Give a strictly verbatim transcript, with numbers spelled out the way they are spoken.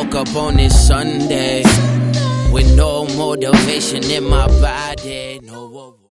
woke up on this Sunday with no motivation in my body. No.